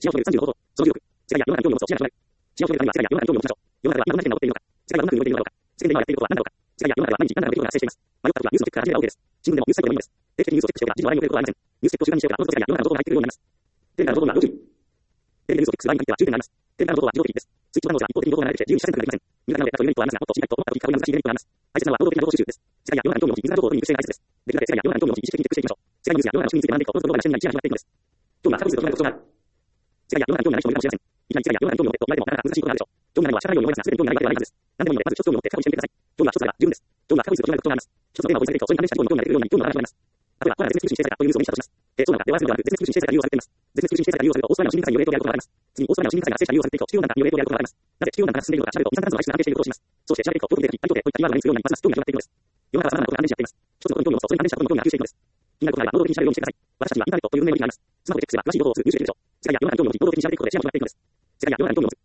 幸せ35法、その16、世界や世の中の興味を持つを知らない。幸せのためには世界や世の中の興味を持ちましょう。世の中は今どんな事件が起こっているのか、世界はどんな風に動いているのだろうか、世界で今やっていることは何だろうか、世界や世の中は毎日何らかの出来事が発生しています。迷った時はニュースのチェックから始めれば OK です。新聞でもニュースサイトでもいいです。定期的にニュースをチェックしておけば、事実の笑いに触れることはありません。ニュースチェックを習慣にしておけば、世界や世の中の情報が入ってくるようになります。テレビからの情報には要注意。テレビでニュースをチェックする場合に限っては注意点があります。テレビからの情報は自動的です。スイッチボタンを押せば一方的に情報が流れてきて自由に遮断することができません。苦手なのでというメリットはありますが、もっと知りたいと思った時に買う難しいメリットがあります。大切なのは能動的な情報収集です。世界や世の中の興味を持ち、水な情報を取りに行く姿勢が大切です。できるだけ世界や世の中の興味を持ち、意識的にチェックしていきましょう。世界ニュースや世の中の仕組みについて学んでいくと、どんどんグローバルな視点が一年に一年始まっていくのです。興味が深くすると異なる特徴がある。世界や世の中の興味がない人もいるかもしれません。いきなり世界や世の中の興味を持って、世界や世の中の興味を持ってと言われても、なかなか難しいと思われても、誰でもいいわけではないはずです。興味がないのは世界のようにまずすでに興味がないわけではないはずです。何でもいいので、まず一つ興味を持って、過去に真剣にやりたいわけです。何でもいいので、まず一つ興味を持って過去に真剣にやりたいだけです。興味が一つだけが十分です。興味が深くすると異なる特徴があります。一つのテーマをご自身に絞っていくと、それに関連した興味が出てくるように興味がなくなります。例えば、コロナで絶滅危惧種指定されたというニュースを見たとします。そうなのか、ではではなく、絶滅危惧種指定された理由をされています。絶滅危惧種指定された理由をされると、オーストラリアの森林火災による影響であることがあります。次に、オーストラリアの森林火災が発生した理由をされていくと、地球温暖化による影響であることがあります。なぜ地球温暖化が進んでいるのか調べると、二酸化炭素の排出が安定していることを知ります。そして調べていくと、プロテインで一体といったキーワードが目につくようになります。興味が広がっていくのです。世の中は様々なことが安定し合っています。一つのことに興味を持つと、それに関連したことの興味が普及していくのです。気になることがあれば、能動的に調べるようにしてください。私たちにはインターネットという運営の利があります。スマホでチェックすれば詳しい情報を入手できるでしょう。世界や世の中の興味を持ち、能動的に調べていくことで幸せのために活躍できるのです。世界や世の中の興味を持つ。